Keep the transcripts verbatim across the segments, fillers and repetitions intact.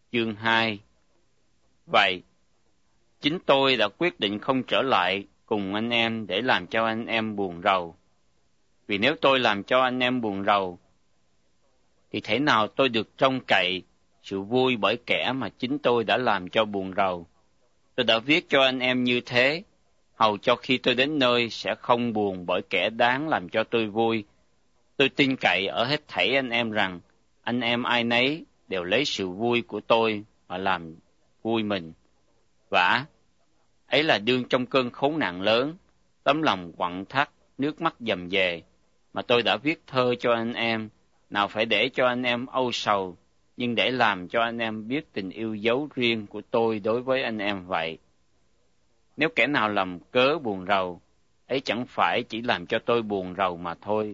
chương hai. Vậy, chính tôi đã quyết định không trở lại cùng anh em để làm cho anh em buồn rầu. Vì nếu tôi làm cho anh em buồn rầu, thì thể nào tôi được trông cậy sự vui bởi kẻ mà chính tôi đã làm cho buồn rầu. Tôi đã viết cho anh em như thế, hầu cho khi tôi đến nơi sẽ không buồn bởi kẻ đáng làm cho tôi vui. Tôi tin cậy ở hết thảy anh em rằng, anh em ai nấy đều lấy sự vui của tôi mà làm vui mình. Vả, ấy là đương trong cơn khốn nạn lớn, tấm lòng quặn thắt, nước mắt dầm dề, mà tôi đã viết thơ cho anh em, nào phải để cho anh em âu sầu, nhưng để làm cho anh em biết tình yêu dấu riêng của tôi đối với anh em vậy. Nếu kẻ nào làm cớ buồn rầu, ấy chẳng phải chỉ làm cho tôi buồn rầu mà thôi,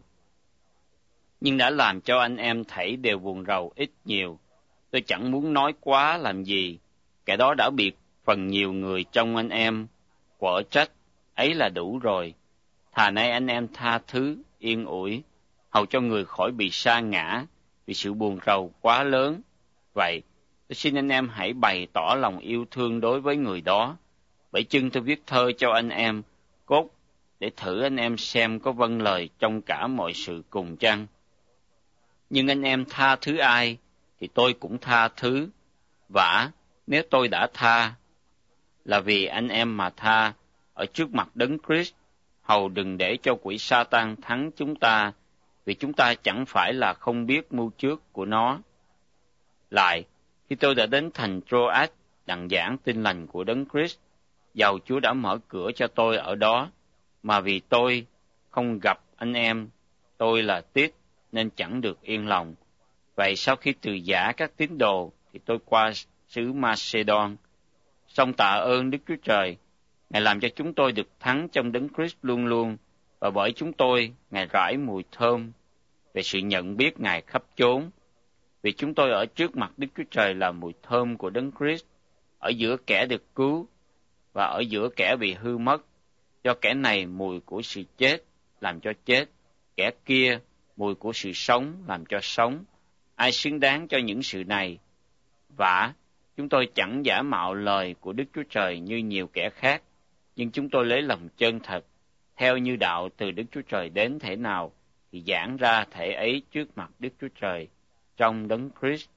nhưng đã làm cho anh em thảy đều buồn rầu ít nhiều. Tôi chẳng muốn nói quá làm gì, kẻ đó đã bị phần nhiều người trong anh em quở trách, ấy là đủ rồi. Thà nay anh em tha thứ, yên ủi, hầu cho người khỏi bị sa ngã vì sự buồn rầu quá lớn. Vậy, tôi xin anh em hãy bày tỏ lòng yêu thương đối với người đó. Bởi chưng tôi viết thơ cho anh em, cốt để thử anh em xem có vâng lời trong cả mọi sự cùng chăng. Nhưng anh em tha thứ ai, thì tôi cũng tha thứ. Vả, nếu tôi đã tha, là vì anh em mà tha, ở trước mặt Đấng Christ, hầu đừng để cho quỷ Sa-tan thắng chúng ta, vì chúng ta chẳng phải là không biết mưu trước của nó. Lại, khi tôi đã đến thành Troas đặng giảng tin lành của Đấng Christ, dầu Chúa đã mở cửa cho tôi ở đó, mà vì tôi không gặp anh em, tôi là Tít, nên chẳng được yên lòng. Vậy sau khi từ giã các tín đồ, thì tôi qua xứ Macedon. Song tạ ơn Đức Chúa Trời, Ngài làm cho chúng tôi được thắng trong Đấng Christ luôn luôn, và bởi chúng tôi, Ngài rải mùi thơm về sự nhận biết Ngài khắp chốn. Vì chúng tôi ở trước mặt Đức Chúa Trời là mùi thơm của Đấng Christ, ở giữa kẻ được cứu và ở giữa kẻ bị hư mất. Do kẻ này mùi của sự chết làm cho chết, kẻ kia mùi của sự sống làm cho sống. Ai xứng đáng cho những sự này? Vả, chúng tôi chẳng giả mạo lời của Đức Chúa Trời như nhiều kẻ khác, nhưng chúng tôi lấy lòng chân thật, theo như đạo từ Đức Chúa Trời đến thể nào, thì giảng ra thể ấy trước mặt Đức Chúa Trời, trong Đấng Christ.